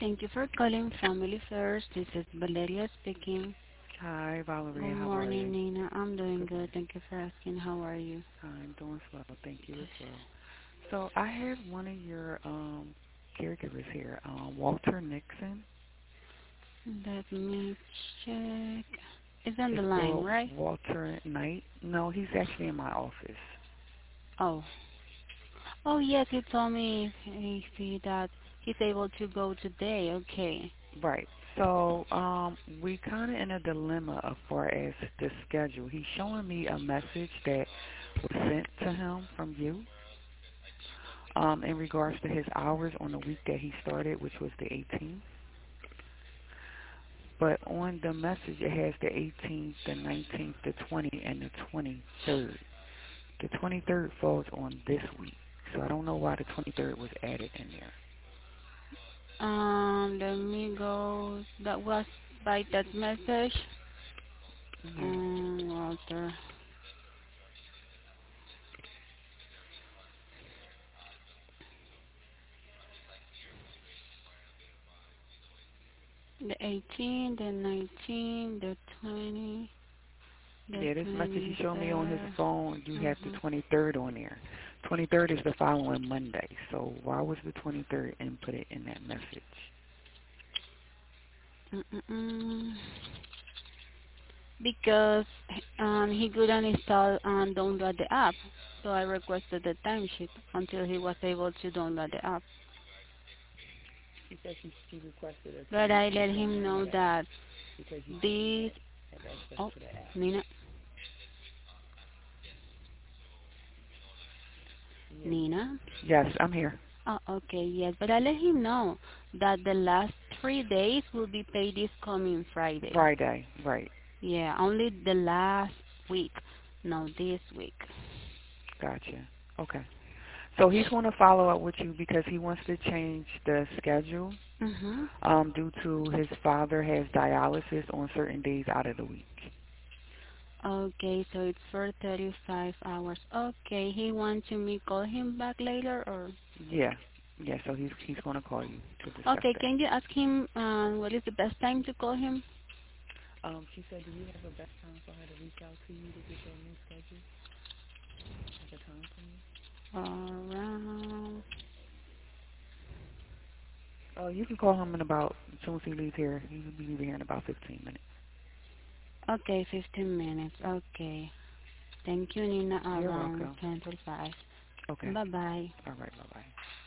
Thank you for calling Family First. This is Valeria speaking. Hi, Good Valerie. How are morning, you? Nina. I'm doing Good good. morning. Thank you for asking. How are you? I'm doing swell. Thank you as well. So I had one of your caregivers here, Walter Nixon. Let me check. It's on the It's line, right? Walter Knight. No, he's actually in my office. Oh. Oh, yes, he told me that he's able to go today. Okay. Right. So we kind of in a dilemma as far as the schedule. He's showing me a message that was sent to him from you in regards to his hours on the week that he started, which was the 18th. But on the message, it has the 18th, the 19th, the 20th, and the 23rd. The 23rd falls on this week, so I don't know why the 23rd was added in there. Let me go. That was by that message. Yeah, Walter. The 18, the 19, the 20, the yeah. This message he showed me on his 23rd. phone, you have the Mm-hmm. 23rd on there. 23rd is the following Monday, so why was the 23rd inputted in that message? Mm-mm-mm. Because he couldn't install and download the app, so I requested the timesheet until he was able to download the app. She said she requested a But I timesheet let him downloading know the app that because you couldn't this. have access Oh, to the app. Nina, Yeah. Nina. Yes, I'm here. Oh, okay, yes. But I let him know that the last 3 days will be paid this coming Friday. Friday, right. Yeah, only the last week, no, this week. Gotcha. Okay. So he's going to follow up with you because he wants to change the schedule Mhm. due to his father has dialysis on certain days out of the week. Okay, so it's for 35 hours. Okay, he wants me call him back later or? Yeah. Yeah, so he's going to call you to discuss Okay, that. can you ask him what is the best time to call him? She said, do you have a best time for her to reach out to you to get that new schedule? Like a time for me? Around. Oh, you can call him in about, as soon as he leaves here, he will be leaving here in about 15 minutes. Okay, 15 minutes. Okay. Thank you, Nina. You're Around welcome. 10 to 5. Okay. Bye bye. All right, bye-bye.